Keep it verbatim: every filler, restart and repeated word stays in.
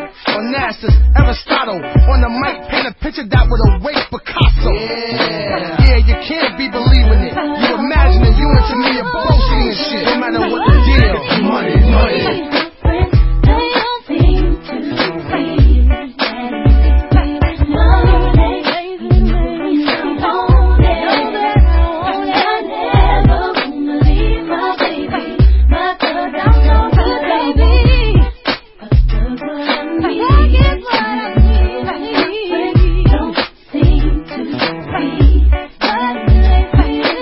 Onassis, Aristotle, on the mic, paint a picture that would awake Picasso. Yeah, yeah, you can't be believing it. You imagining you into me.